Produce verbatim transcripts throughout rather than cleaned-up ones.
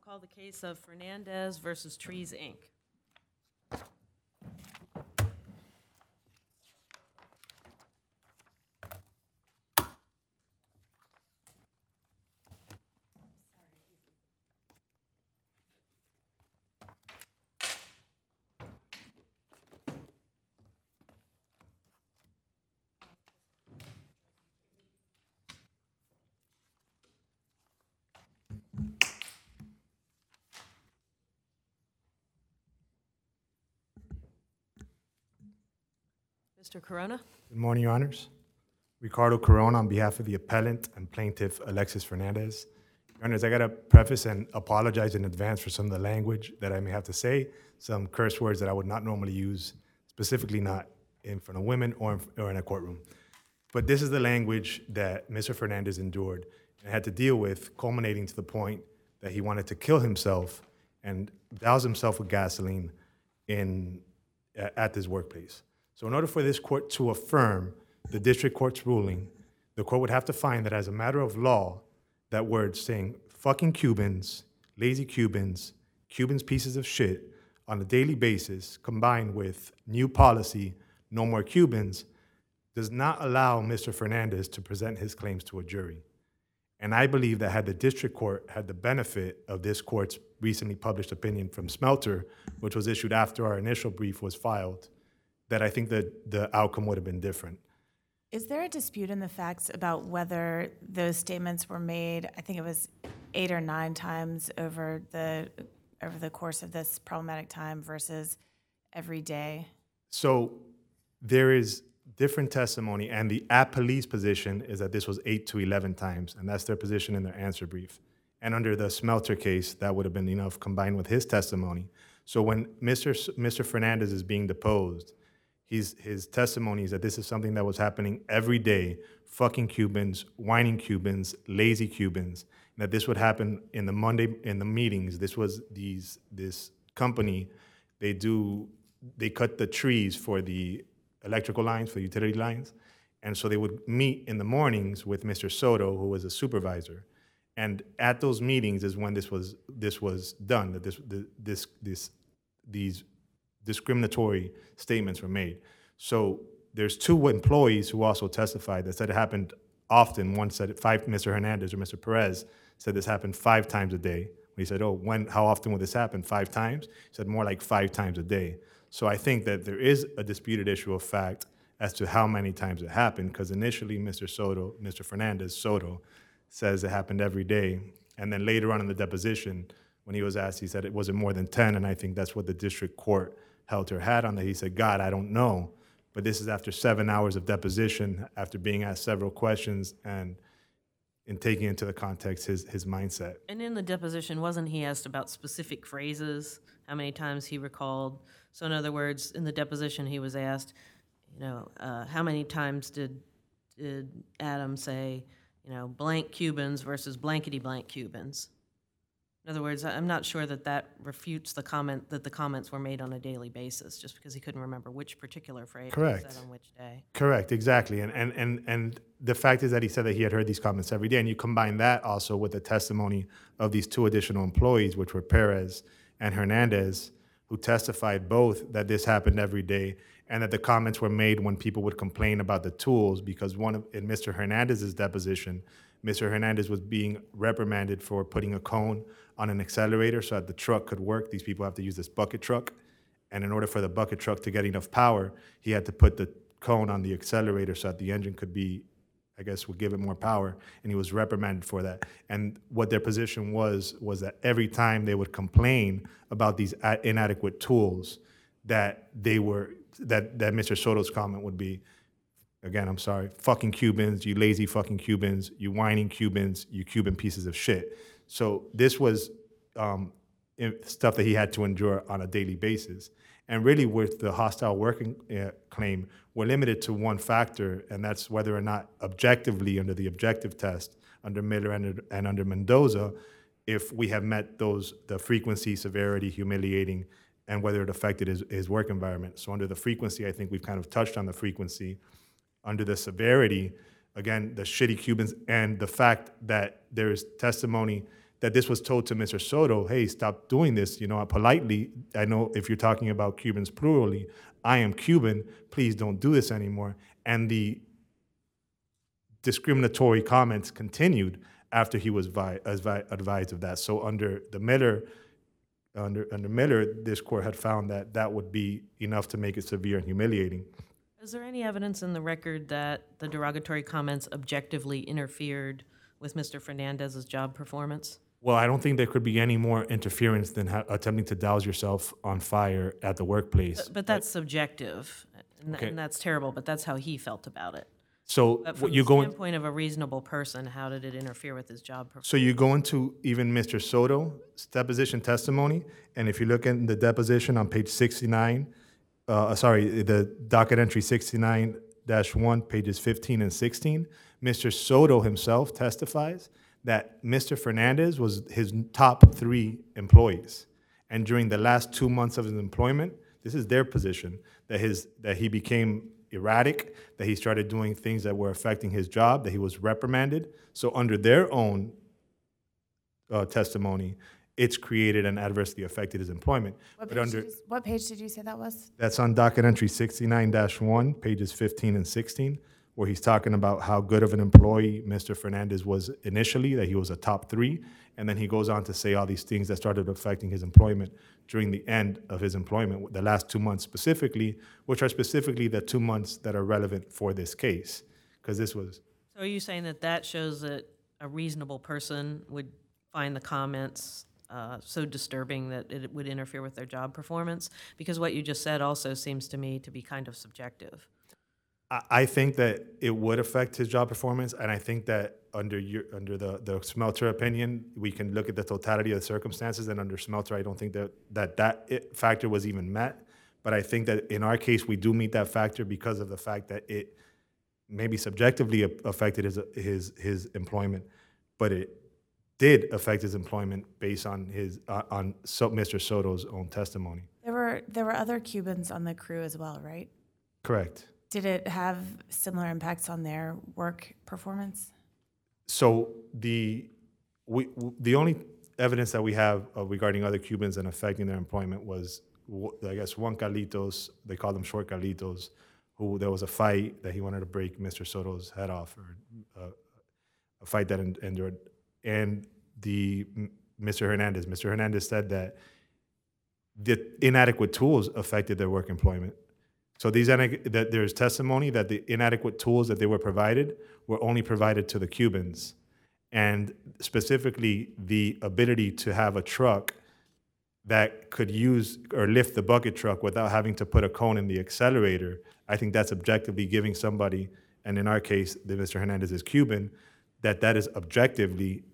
Call the case of Fernandez versus Trees, Incorporated. Mister Corona? Good morning, Your Honors. Ricardo Corona on behalf of the appellant and plaintiff Alexis Fernandez. Your Honors, I gotta preface and apologize in advance for some of the language that I may have to say, some curse words that I would not normally use, specifically not in front of women or in, or in a courtroom. But this is the language that Mister Fernandez endured and had to deal with, culminating to the point that he wanted to kill himself and douse himself with gasoline in, at this workplace. So in order for this court to affirm the district court's ruling, the court would have to find that as a matter of law, that word saying fucking Cubans, lazy Cubans, Cubans pieces of shit on a daily basis, combined with new policy, no more Cubans, does not allow Mister Fernandez to present his claims to a jury. And I believe that had the district court had the benefit of this court's recently published opinion from Smelter, which was issued after our initial brief was filed, that I think that the outcome would have been different. Is there a dispute in the facts about whether those statements were made, I think it was eight or nine times over the over the course of this problematic time versus every day? So there is different testimony, and the at-police position is that this was eight to eleven times, and that's their position in their answer brief. And under the Smelter case, that would have been enough combined with his testimony. So when Mister S- Mister Fernandez is being deposed, He's, his testimony is that this is something that was happening every day, fucking Cubans, whining Cubans, lazy Cubans, and that this would happen in the Monday, in the meetings. This was these, this company, they do, they cut the trees for the electrical lines, for the utility lines, and so they would meet in the mornings with Mister Soto, who was a supervisor. And at those meetings is when this was, this was done, that this, this, this, these discriminatory statements were made. So there's two employees who also testified that said it happened often. One said it five, Mister Hernandez or Mister Perez said this happened five times a day. He said, oh, when, how often would this happen? Five times? He said more like five times a day. So I think that there is a disputed issue of fact as to how many times it happened, because initially Mister Soto, Mister Fernandez Soto, says it happened every day. And then later on in the deposition, when he was asked, he said it wasn't more than ten, and I think that's what the district court held her hat on that. He said, God, I don't know. But this is after seven hours of deposition, after being asked several questions and in taking into the context his, his mindset. And in the deposition, wasn't he asked about specific phrases, how many times he recalled? So in other words, in the deposition, he was asked, you know, uh, how many times did, did Adam say, you know, blank Cubans versus blankety blank Cubans? In other words, I'm not sure that that refutes the comment that the comments were made on a daily basis, just because he couldn't remember which particular phrase Correct. was said on which day. Correct, exactly. And, and, and, and the fact is that he said that he had heard these comments every day, and you combine that also with the testimony of these two additional employees, which were Perez and Hernandez, who testified both that this happened every day and that the comments were made when people would complain about the tools, because one of, in Mister Hernandez's deposition, Mister Hernandez was being reprimanded for putting a cone on an accelerator so that the truck could work. These people have to use this bucket truck. And in order for the bucket truck to get enough power, he had to put the cone on the accelerator so that the engine could be, I guess, would give it more power. And he was reprimanded for that. And what their position was, was that every time they would complain about these inadequate tools, that they were, that, that Mister Soto's comment would be, again, I'm sorry, fucking Cubans, you lazy fucking Cubans, you whining Cubans, you Cuban pieces of shit. So this was um, stuff that he had to endure on a daily basis. And really with the hostile working uh, claim, we're limited to one factor, and that's whether or not objectively under the objective test, under Miller and, and under Mendoza, if we have met those, the frequency, severity, humiliating, and whether it affected his, his work environment. So under the frequency, I think we've kind of touched on the frequency. Under the severity, again, the shitty Cubans and the fact that there is testimony that this was told to Mister Soto, hey, stop doing this, you know, politely. I know if you're talking about Cubans plurally, I am Cuban, please don't do this anymore. And the discriminatory comments continued after he was vi- advised of that. So under the Miller, under, under Miller, this court had found that that would be enough to make it severe and humiliating. Is there any evidence in the record that the derogatory comments objectively interfered with Mister Fernandez's job performance? Well, I don't think there could be any more interference than ha- attempting to douse yourself on fire at the workplace. But, but that's subjective, and, Okay. and that's terrible, but that's how he felt about it. So But what from you the go in, standpoint of a reasonable person, how did it interfere with his job performance? so you go into even Mister Soto's deposition testimony, and if you look in the deposition on page sixty-nine, uh, sorry, the docket entry sixty-nine dash one, pages fifteen and sixteen, Mister Soto himself testifies that Mister Fernandez was his top three employees. And during the last two months of his employment, this is their position, that his that he became erratic, that he started doing things that were affecting his job, that he was reprimanded. So under their own uh, testimony, it's created and adversely affected his employment. What But page, under did you, what page did you say that was? that's on docket entry sixty-nine dash one, pages fifteen and sixteen, where he's talking about how good of an employee Mister Fernandez was initially, that he was a top three, and then he goes on to say all these things that started affecting his employment during the end of his employment, the last two months specifically, which are specifically the two months that are relevant for this case, because this was. So are you saying that that shows that a reasonable person would find the comments uh, so disturbing that it would interfere with their job performance? Because what you just said also seems to me to be kind of subjective. I think that it would affect his job performance, and I think that under your, under the, the Smelter opinion, we can look at the totality of the circumstances, and under Smelter, I don't think that that, that it factor was even met. But I think that in our case, we do meet that factor because of the fact that it maybe subjectively affected his, his, his employment, but it did affect his employment based on his uh, on so, Mister Soto's own testimony. There were there were other Cubans on the crew as well, right? Correct. Did it have similar impacts on their work performance? So the we w- the only evidence that we have uh, regarding other Cubans and affecting their employment was, w- I guess, one Carlitos. They called him Short Carlitos, who there was a fight that he wanted to break Mister Soto's head off, or uh, a fight that en- endured, and the m- Mister Hernandez. Mister Hernandez said that the inadequate tools affected their work employment. So these that there's testimony that the inadequate tools that they were provided were only provided to the Cubans, and specifically the ability to have a truck that could use or lift the bucket truck without having to put a cone in the accelerator. I think that's objectively giving somebody, and in our case, the Mister Hernandez is Cuban, that that is objectively.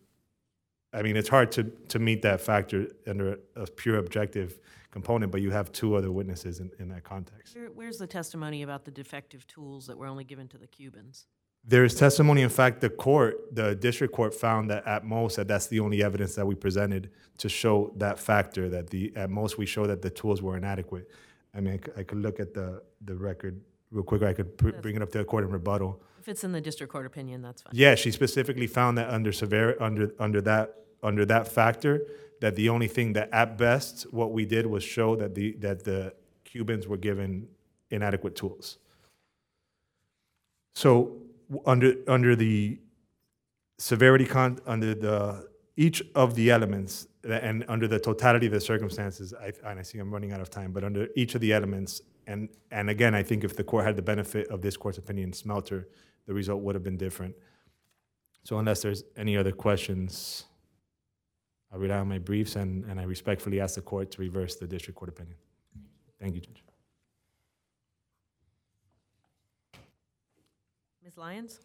I mean, it's hard to to meet that factor under a, a pure objective component, but you have two other witnesses in, in that context. Where, where's the testimony about the defective tools that were only given to the Cubans? There is testimony. In fact, the court, the district court, found that at most that that's the only evidence that we presented to show that factor. That the at most we show that the tools were inadequate. I mean, I, c- I could look at the the record real quick. Or I could pr- bring it up to the court in rebuttal. If it's in the district court opinion, that's fine. Yeah, she specifically found that under severe under under that under that factor, that the only thing that at best what we did was show that the that the Cubans were given inadequate tools. So w- under under the severity con under the each of the elements tha- and under the totality of the circumstances, I, and I see I'm running out of time, but under each of the elements, and and again, I think if the court had the benefit of this court's opinion, Smelter, the result would have been different. So unless there's any other questions, I rely on my briefs, and, and I respectfully ask the court to reverse the district court opinion. Thank you, Judge. Miz Lyons?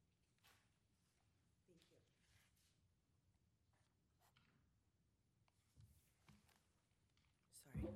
Sorry.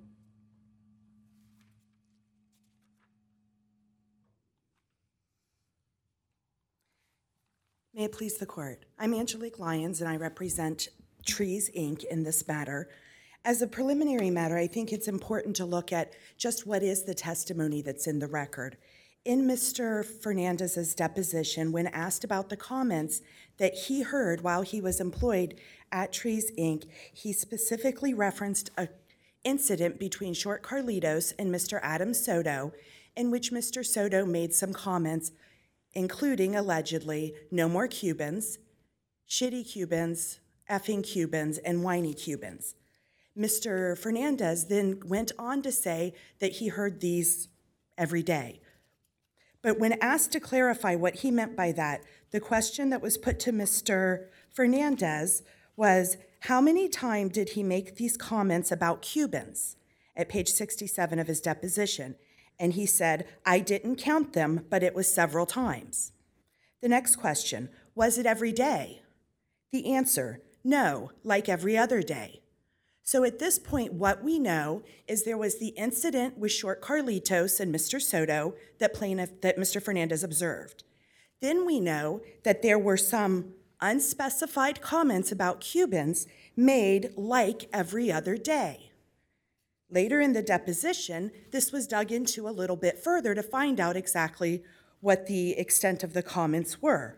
May it please the court. I'm Angelique Lyons, and I represent Trees, Incorporated in this matter. As a preliminary matter, I think it's important to look at just what is the testimony that's in the record. In Mister Fernandez's deposition, when asked about the comments that he heard while he was employed at Trees, Incorporated, he specifically referenced an incident between Short Carlitos and Mister Adam Soto, in which Mister Soto made some comments, including allegedly, no more Cubans, shitty Cubans, effing Cubans, and whiny Cubans. Mister Fernandez then went on to say that he heard these every day. But when asked to clarify what he meant by that, the question that was put to Mister Fernandez was, how many times did he make these comments about Cubans? At page sixty-seven of his deposition. And he said, I didn't count them, but it was several times. The next question, was it every day? The answer, no, like every other day. So at this point, what we know is there was the incident with Short Carlitos and Mister Soto that plaintiff, that Mister Fernandez observed. Then we know that there were some unspecified comments about Cubans made like every other day. Later in the deposition, this was dug into a little bit further to find out exactly what the extent of the comments were.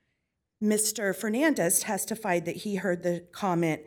Mister Fernandez testified that he heard the comment,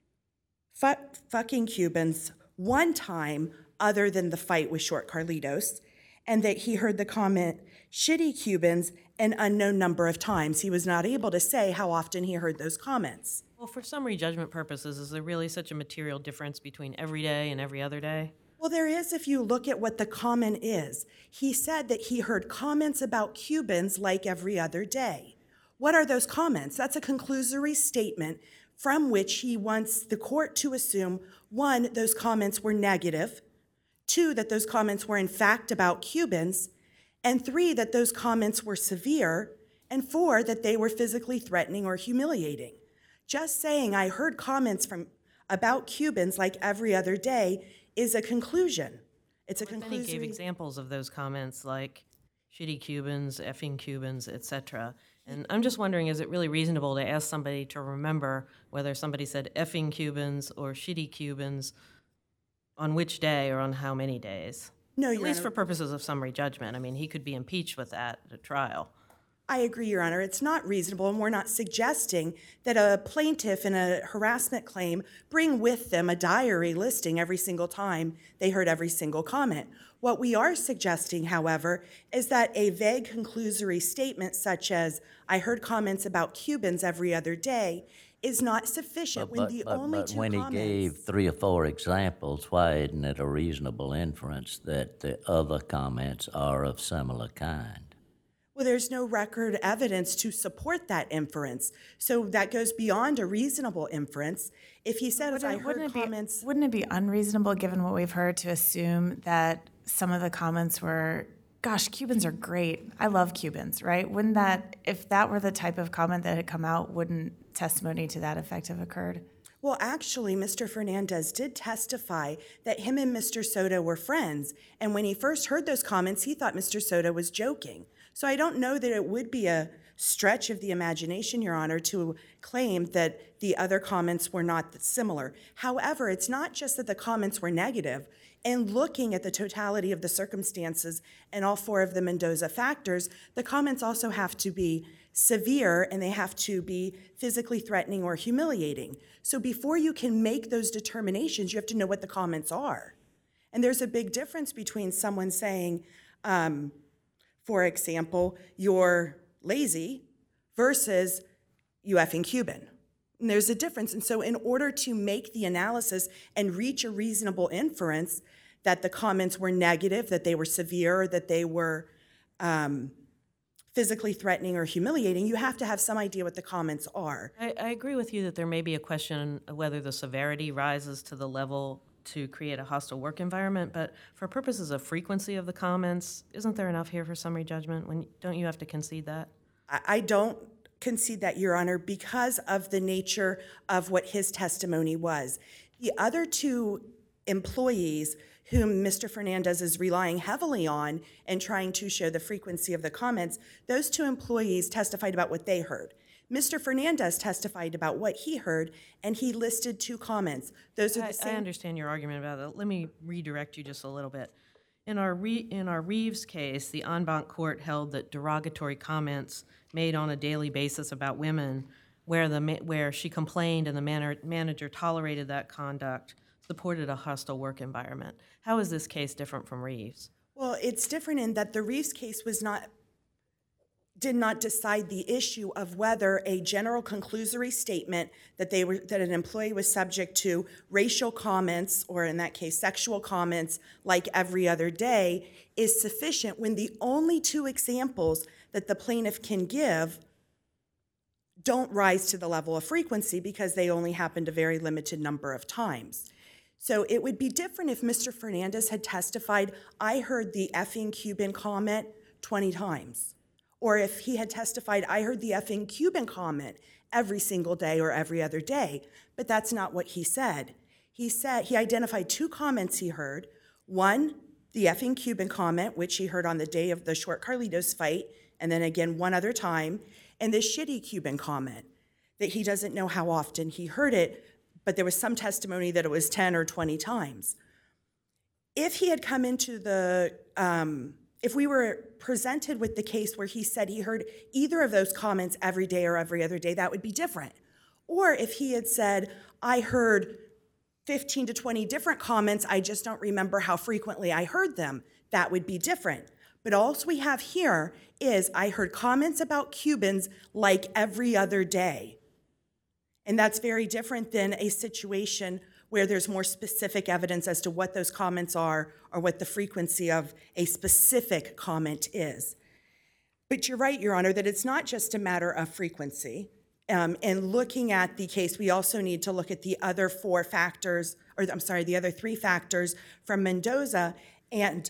Fuck, fucking Cubans one time other than the fight with Short Carlitos, and that he heard the comment, shitty Cubans, an unknown number of times. He was not able to say how often he heard those comments. Well, for summary judgment purposes, is there really such a material difference between every day and every other day? Well, there is if you look at what the comment is. He said that he heard comments about Cubans like every other day. What are those comments? That's a conclusory statement from which he wants the court to assume, one, those comments were negative, two, that those comments were in fact about Cubans, and three, that those comments were severe, and four, that they were physically threatening or humiliating. Just saying I heard comments from about Cubans like every other day is a conclusion. It's a conclusion. Then he gave examples of those comments like shitty Cubans, effing Cubans, et cetera. And I'm just wondering, is it really reasonable to ask somebody to remember whether somebody said effing Cubans or shitty Cubans on which day or on how many days? No, At Your least Honor. for purposes of summary judgment. I mean, he could be impeached with that at a trial. I agree, Your Honor. It's not reasonable, and we're not suggesting that a plaintiff in a harassment claim bring with them a diary listing every single time they heard every single comment. What we are suggesting, however, is that a vague conclusory statement such as, I heard comments about Cubans every other day, is not sufficient But, when but, the but, only but two when comments... he gave three or four examples, why isn't it a reasonable inference that the other comments are of similar kind? Well, there's no record evidence to support that inference. So that goes beyond a reasonable inference. If he said, I heard wouldn't comments... It be, wouldn't it be unreasonable, given what we've heard, to assume that some of the comments were, gosh, Cubans are great. I love Cubans, right? Wouldn't that, if that were the type of comment that had come out, wouldn't testimony to that effect have occurred? Well, actually, Mister Fernandez did testify that him and Mister Soto were friends. And when he first heard those comments, he thought Mister Soto was joking. So I don't know that it would be a stretch of the imagination, Your Honor, to claim that the other comments were not similar. However, it's not just that the comments were negative. And looking at the totality of the circumstances and all four of the Mendoza factors, the comments also have to be severe and they have to be physically threatening or humiliating. So before you can make those determinations, you have to know what the comments are. And there's a big difference between someone saying, um, for example, you're lazy versus you effing Cuban. And there's a difference. And so in order to make the analysis and reach a reasonable inference that the comments were negative, that they were severe, that they were um, physically threatening or humiliating, you have to have some idea what the comments are. I, I agree with you that there may be a question of whether the severity rises to the level to create a hostile work environment, but for purposes of frequency of the comments, isn't there enough here for summary judgment? When don't you have to concede that? I, I don't concede that, Your Honor, because of the nature of what his testimony was. The other two employees whom Mister Fernandez is relying heavily on and trying to show the frequency of the comments, those two employees testified about what they heard. Mister Fernandez testified about what he heard, and he listed two comments. Those are the I, same. I understand your argument about it. Let me redirect you just a little bit. In our Re- in our Reeves case, the en banc court held that derogatory comments made on a daily basis about women, where the ma- where she complained and the manor- manager tolerated that conduct, supported a hostile work environment. How is this case different from Reeves? Well, it's different in that the Reeves case was not, did not decide the issue of whether a general conclusory statement that they were, that an employee was subject to racial comments, or in that case, sexual comments, like every other day, is sufficient when the only two examples that the plaintiff can give don't rise to the level of frequency because they only happened a very limited number of times. So it would be different if Mister Fernandez had testified, I heard the effing Cuban comment twenty times. Or if he had testified, I heard the effing Cuban comment every single day or every other day. But that's not what he said. He said, he identified two comments he heard. One, the effing Cuban comment, which he heard on the day of the short Carlitos fight, and then again one other time, and this shitty Cuban comment that he doesn't know how often he heard it, but there was some testimony that it was ten or twenty times. If he had come into the, um, if we were presented with the case where he said he heard either of those comments every day or every other day, that would be different. Or if he had said, I heard fifteen to twenty different comments, I just don't remember how frequently I heard them, that would be different. But all we have here is I heard comments about Cubans like every other day. And that's very different than a situation where there's more specific evidence as to what those comments are or what the frequency of a specific comment is. But you're right, Your Honor, that it's not just a matter of frequency. Um, and looking at the case, we also need to look at the other four factors, or I'm sorry, the other three factors from Mendoza. And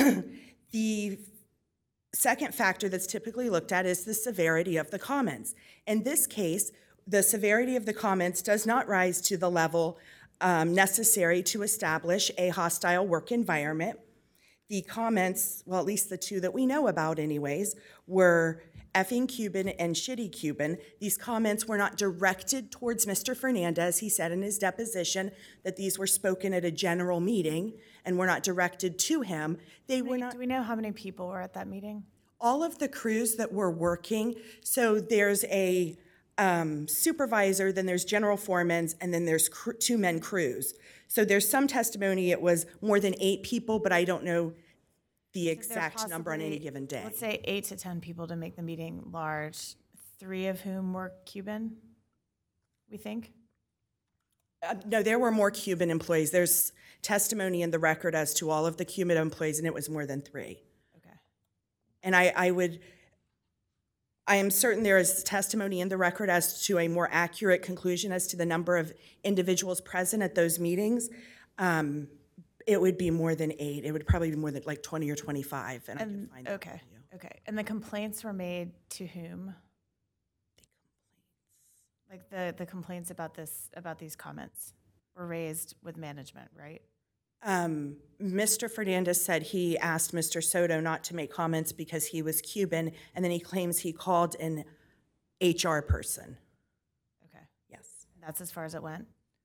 the second factor that's typically looked at is the severity of the comments. In this case, the severity of the comments does not rise to the level um, necessary to establish a hostile work environment. The comments, well, at least the two that we know about anyways, were effing Cuban and shitty Cuban. These comments were not directed towards Mister Fernandez. He said in his deposition that these were spoken at a general meeting and were not directed to him. They were not. Do we know how many people were at that meeting? All of the crews that were working, so there's a um, supervisor, then there's general foremans, and then there's cr- two men crews. So there's some testimony it was more than eight people, but I don't know the Is there exact number on any possibly, given day. Let's say eight to ten people to make the meeting large, three of whom were Cuban, we think? Uh, no, there were more Cuban employees. There's testimony in the record as to all of the Cuban employees, and it was more than three. Okay. And I, I would, I am certain there is testimony in the record as to a more accurate conclusion as to the number of individuals present at those meetings. Um, it would be more than eight. It would probably be more than like twenty or twenty-five, and, I can And, find that okay, for you. okay. And the complaints were made to whom? Like the, the complaints about this, about these comments were raised with management, right? Um, Mister Fernandez said he asked Mister Soto not to make comments because he was Cuban, and then he claims he called an H R person. Okay. Yes. That's as far as it went?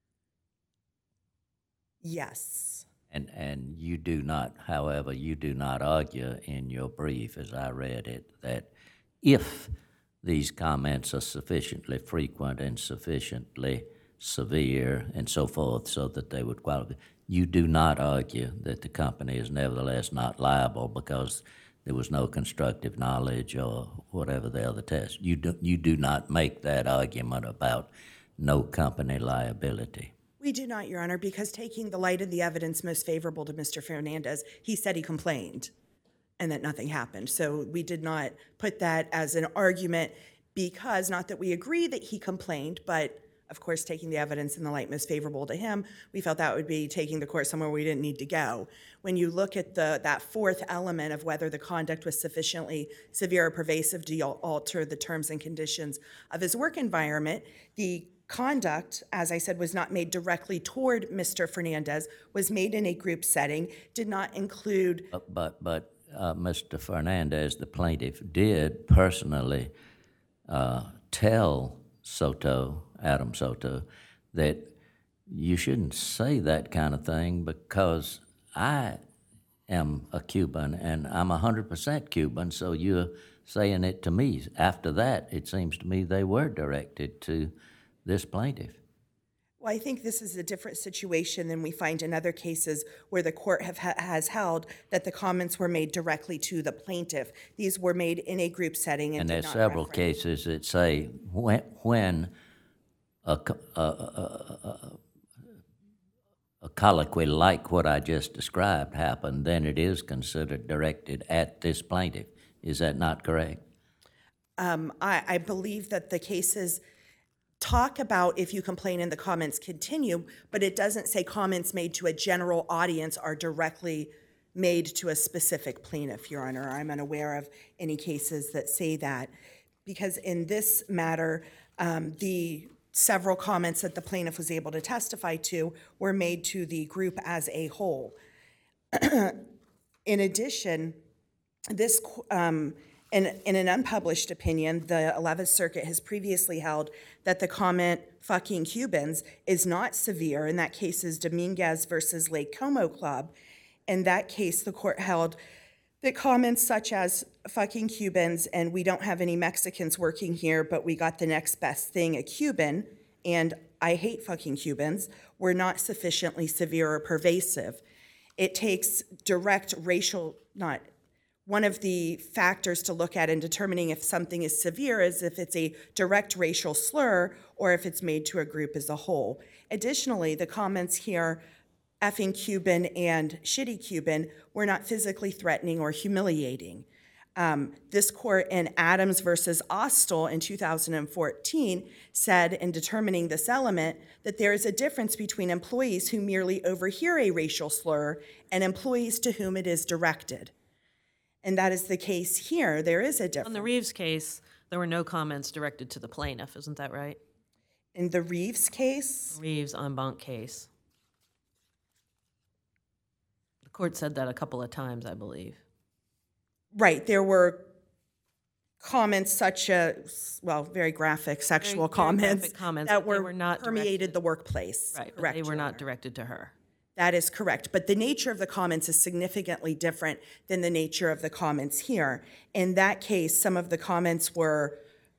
Yes. And, and you do not, however, you do not argue in your brief, as I read it, that if these comments are sufficiently frequent and sufficiently severe and so forth so that they would qualify, you do not argue that the company is nevertheless not liable because there was no constructive knowledge or whatever the other test. You do, you do not make that argument about no company liability. We do not, Your Honor, because taking the light of the evidence most favorable to Mister Fernandez, he said he complained and that nothing happened. So we did not put that as an argument because, not that we agree that he complained, but of course, taking the evidence in the light most favorable to him, we felt that would be taking the court somewhere we didn't need to go. When you look at the that fourth element of whether the conduct was sufficiently severe or pervasive to alter the terms and conditions of his work environment, the conduct, as I said, was not made directly toward Mister Fernandez, was made in a group setting, did not include... But, but, but uh, Mister Fernandez, the plaintiff, did personally uh, tell Soto, Adam Soto, that you shouldn't say that kind of thing because I am a Cuban, and I'm one hundred percent Cuban, so you're saying it to me. After that, it seems to me they were directed to this plaintiff. Well, I think this is a different situation than we find in other cases where the court have, ha- has held that the comments were made directly to the plaintiff. These were made in a group setting and, And did there's not several reference- cases that say when, when a, co- a, a, a, a colloquy like what I just described happened, then it is considered directed at this plaintiff. Is that not correct? Um, I, I believe that the cases talk about if you complain and the comments continue, but it doesn't say comments made to a general audience are directly made to a specific plaintiff, Your Honor. I'm unaware of any cases that say that. Because in this matter, um, the several comments that the plaintiff was able to testify to were made to the group as a whole. In addition, this um, in, in an unpublished opinion, the eleventh Circuit has previously held that the comment "fucking Cubans" is not severe. In that case is Dominguez versus Lake Como Club. In that case, the court held that comments such as "fucking Cubans" and "we don't have any Mexicans working here, but we got the next best thing, a Cuban," and "I hate fucking Cubans" were not sufficiently severe or pervasive. It takes direct racial, not one of the factors to look at in determining if something is severe is if it's a direct racial slur or if it's made to a group as a whole. Additionally, the comments here, effing Cuban and shitty Cuban, were not physically threatening or humiliating. Um, this court in Adams versus Austell in two thousand fourteen said in determining this element that there is a difference between employees who merely overhear a racial slur and employees to whom it is directed. And that is the case here. There is a difference. On the Reeves case, there were no comments directed to the plaintiff, isn't that right? In the Reeves case, Reeves en banc case. The court said that a couple of times, I believe. right, there were comments such as, well, very graphic sexual very comments, graphic comments, that but they were, were not permeated directed- the workplace. Right, but Correct, they were Your not Honor. directed to her. That is correct, but the nature of the comments is significantly different than the nature of the comments here. In that case, some of the comments were,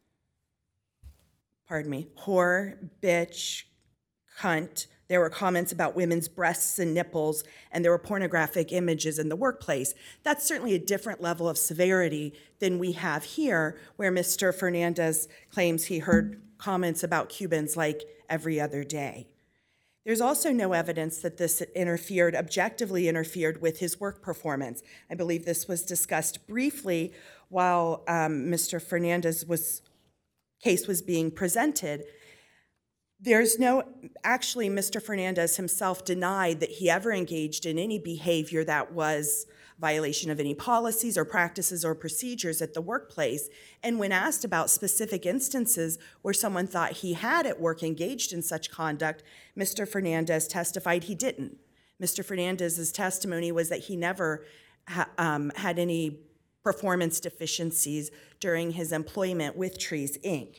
pardon me, whore, bitch, cunt. There were comments about women's breasts and nipples, and there were pornographic images in the workplace. That's certainly a different level of severity than we have here, where Mister Fernandez claims he heard comments about Cubans like every other day. There's also no evidence that this interfered, objectively interfered with his work performance. I believe this was discussed briefly while um, Mister Fernandez was case was being presented. There's no, actually, Mister Fernandez himself denied that he ever engaged in any behavior that was violation of any policies or practices or procedures at the workplace. And when asked about specific instances where someone thought he had at work engaged in such conduct, Mister Fernandez testified he didn't. Mister Fernandez's testimony was that he never ha- um, had any performance deficiencies during his employment with Trees, Incorporated.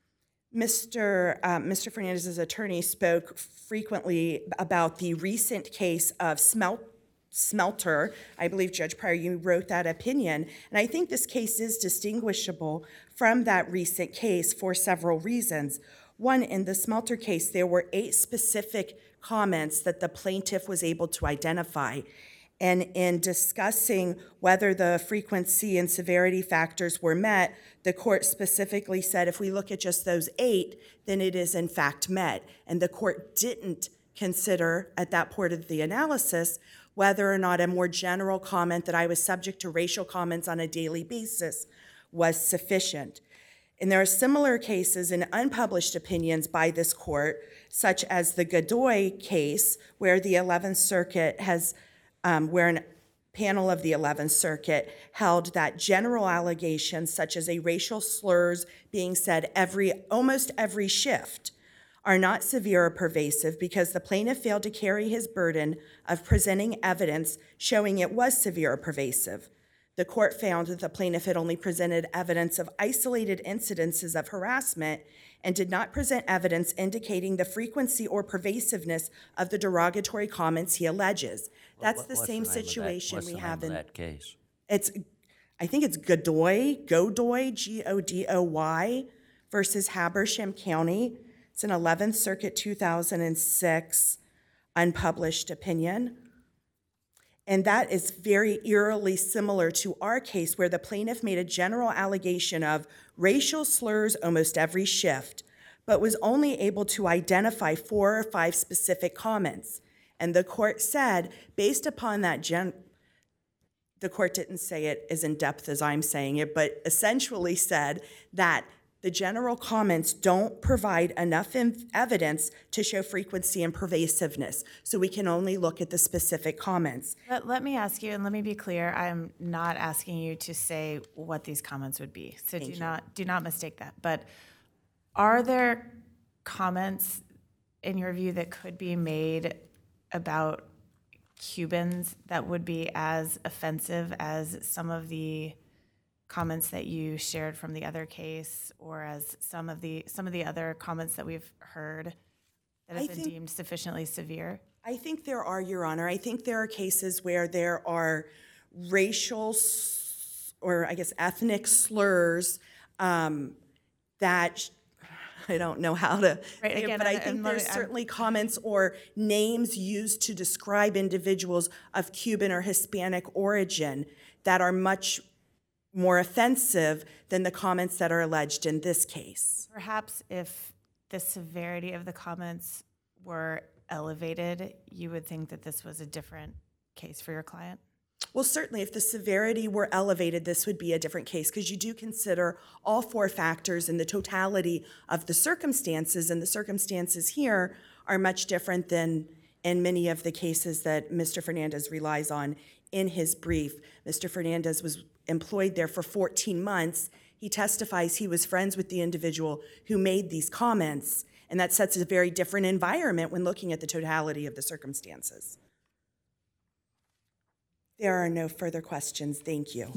Mister Um, Mister Fernandez's attorney spoke frequently about the recent case of Smelt, Smelter. I believe, Judge Pryor, you wrote that opinion. And I think this case is distinguishable from that recent case for several reasons. One, in the Smelter case, there were eight specific comments that the plaintiff was able to identify. And in discussing whether the frequency and severity factors were met, the court specifically said if we look at just those eight, then it is in fact met. And the court didn't consider at that point of the analysis whether or not a more general comment that I was subject to racial comments on a daily basis was sufficient. And there are similar cases in unpublished opinions by this court, such as the Godoy case, where the eleventh Circuit has Um, where a panel of the eleventh Circuit held that general allegations such as a racial slurs being said every almost every shift are not severe or pervasive because the plaintiff failed to carry his burden of presenting evidence showing it was severe or pervasive. The court found that the plaintiff had only presented evidence of isolated incidences of harassment and did not present evidence indicating the frequency or pervasiveness of the derogatory comments he alleges. That's What- the what's same name of that- situation what's we the have name in, of that case? it's, I think it's Godoy, Godoy, G O D O Y, versus Habersham County. It's an eleventh Circuit two thousand six unpublished opinion. And that is very eerily similar to our case where the plaintiff made a general allegation of racial slurs almost every shift, but was only able to identify four or five specific comments. And the court said, based upon that gen, the court didn't say it as in depth as I'm saying it, but essentially said that the general comments don't provide enough inf- evidence to show frequency and pervasiveness. So we can only look at the specific comments. Let, let me ask you, and let me be clear, I'm not asking you to say what these comments would be. So do not, do not mistake that. But are there comments, in your view, that could be made about Cubans that would be as offensive as some of the comments that you shared from the other case, or as some of the some of the other comments that we've heard that have I been think- deemed sufficiently severe? I think there are, Your Honor. I think there are cases where there are racial s- or I guess ethnic slurs um, that I don't know how to, Right, say it, again, but I and- think and let there's me- I'm- certainly comments or names used to describe individuals of Cuban or Hispanic origin that are much more offensive than the comments that are alleged in this case. Perhaps if the severity of the comments were elevated, you would think that this was a different case for your client? Well, certainly, if the severity were elevated, this would be a different case because you do consider all four factors and the totality of the circumstances, and the circumstances here are much different than in many of the cases that Mister Fernandez relies on in his brief. Mister Fernandez was employed there for fourteen months. He testifies he was friends with the individual who made these comments, and that sets a very different environment when looking at the totality of the circumstances. There are no further questions. Thank you.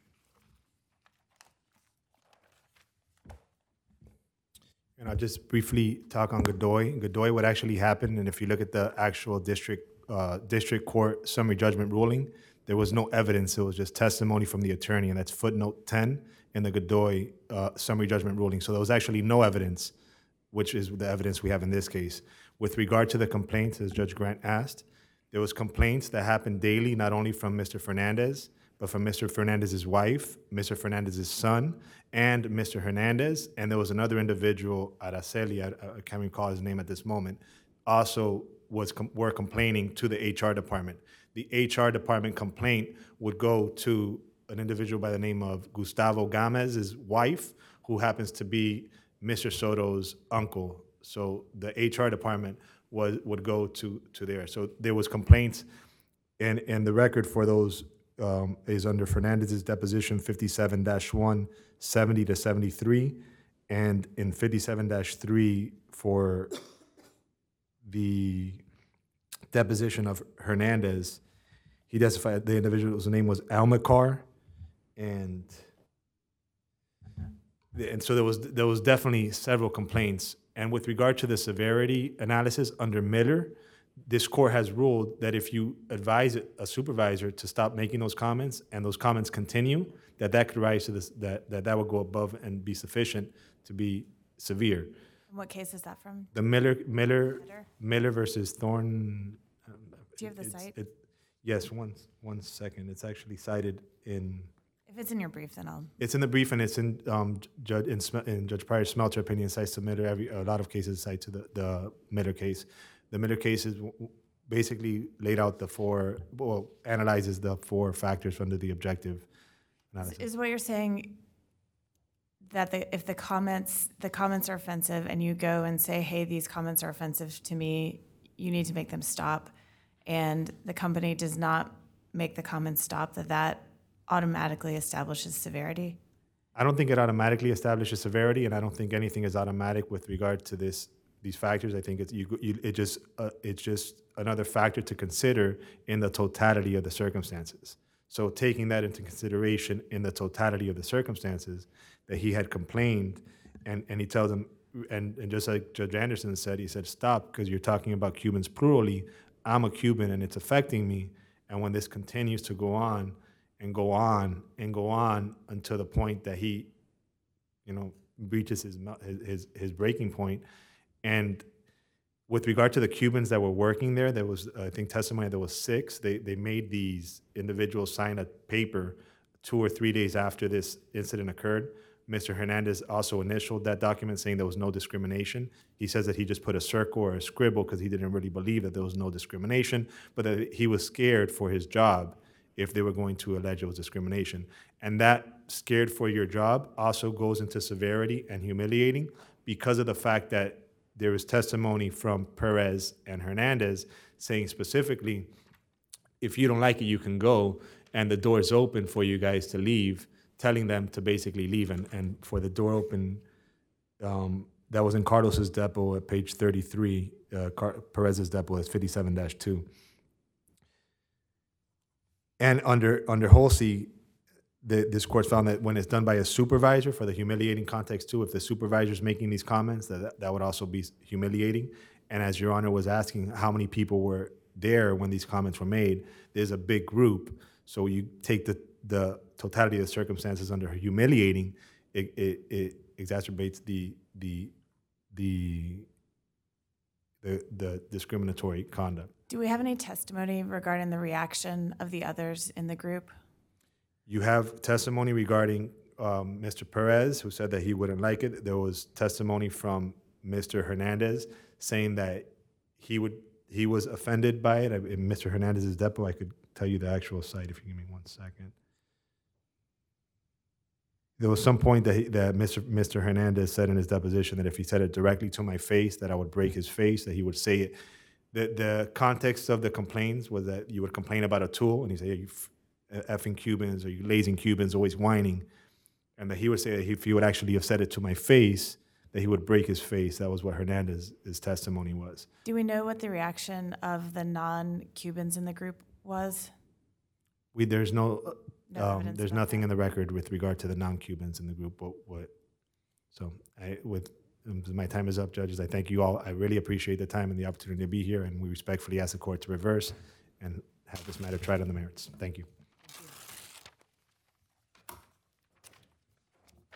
And I'll just briefly talk on Godoy. Godoy, what actually happened, and if you look at the actual district uh, district court summary judgment ruling, there was no evidence. It was just testimony from the attorney, and that's footnote ten in the Godoy uh, summary judgment ruling. So there was actually no evidence, which is the evidence we have in this case. With regard to the complaints, as Judge Grant asked, there was complaints that happened daily, not only from Mister Fernandez, but from Mister Fernandez's wife, Mister Fernandez's son, and Mister Hernandez. And there was another individual, Araceli, I, I can't recall his name at this moment, also was com- were complaining to the H R department. The H R department complaint would go to an individual by the name of Gustavo Gamez's wife, who happens to be Mister Soto's uncle. So the H R department was would go to to there. So there was complaints, and and the record for those um, is under Fernandez's deposition fifty-seven dash one, seventy to seventy-three, and in fifty-seven dash three for the deposition of Hernandez, he testified the individual's name was Almacar, and and so there was there was definitely several complaints. And with regard to the severity analysis under Miller, this court has ruled that if you advise a supervisor to stop making those comments and those comments continue, that that could rise to this, that, that that would go above and be sufficient to be severe. And what case is that from? The Miller Miller Miller? Miller versus Thorne. um, Do you have the it's- site? it- yes, one one second. It's actually cited in. If it's in your brief, then I'll. It's in the brief, and it's in um, Judge in, Sme- in Judge Pryor's Smelter opinion. Cites to Miller. Every a lot of cases cite to the, the Miller case. The Miller case is w- w- basically laid out the four, well, analyzes the four factors under the objective analysis. Is what you're saying that the, if the comments the comments are offensive and you go and say, hey, these comments are offensive to me, you need to make them stop, and the company does not make the comments stop, that that automatically establishes severity? I don't think it automatically establishes severity, and I don't think anything is automatic with regard to this these factors. I think it's you, you, it just uh, it's just another factor to consider in the totality of the circumstances. So taking that into consideration in the totality of the circumstances, that he had complained, and, and he tells them, and, and just like Judge Anderson said, he said, stop, because you're talking about Cubans plurally. I'm a Cuban and it's affecting me. And when this continues to go on and go on and go on until the point that he, you know, reaches his, his, his breaking point. And with regard to the Cubans that were working there, there was, I think, testimony, there was six. They, they made these individuals sign a paper two or three days after this incident occurred. Mister Hernandez also initialed that document saying there was no discrimination. He says that he just put a circle or a scribble because he didn't really believe that there was no discrimination, but that he was scared for his job if they were going to allege it was discrimination. And that scared for your job also goes into severity and humiliating because of the fact that there was testimony from Perez and Hernandez saying specifically, if you don't like it, you can go, and the door is open for you guys to leave, telling them to basically leave. And, and for the door open, um, that was in Carlos's depo at page thirty-three, uh, Car- Perez's depo is fifty-seven dash two. And under, under Holsey, the, this court found that when it's done by a supervisor, for the humiliating context too, if the supervisor's making these comments, that, that would also be humiliating. And as Your Honor was asking how many people were there when these comments were made, there's a big group. So you take the, the totality of the circumstances under humiliating, it, it, it exacerbates the, the, the, the, the discriminatory conduct. Do we have any testimony regarding the reaction of the others in the group? You have testimony regarding um, Mister Perez, who said that he wouldn't like it. There was testimony from Mister Hernandez saying that he would he was offended by it. In Mister Hernandez's depo, I could tell you the actual site if you give me one second. There was some point that, he, that Mister Mister Hernandez said in his deposition that if he said it directly to my face, that I would break his face, that he would say it. The, the context of the complaints was that you would complain about a tool, and he'd say, hey, you effing Cubans, or you lazy Cubans, always whining. And that he would say that if he would actually have said it to my face, that he would break his face. That was what Hernandez's testimony was. Do we know what the reaction of the non-Cubans in the group was? We, there's no, No um, evidence there's about nothing that. in the record with regard to the non-Cubans in the group. What, what, so I, with um, my time is up, judges. I thank you all. I really appreciate the time and the opportunity to be here, and we respectfully ask the court to reverse and have this matter tried on the merits. Thank you.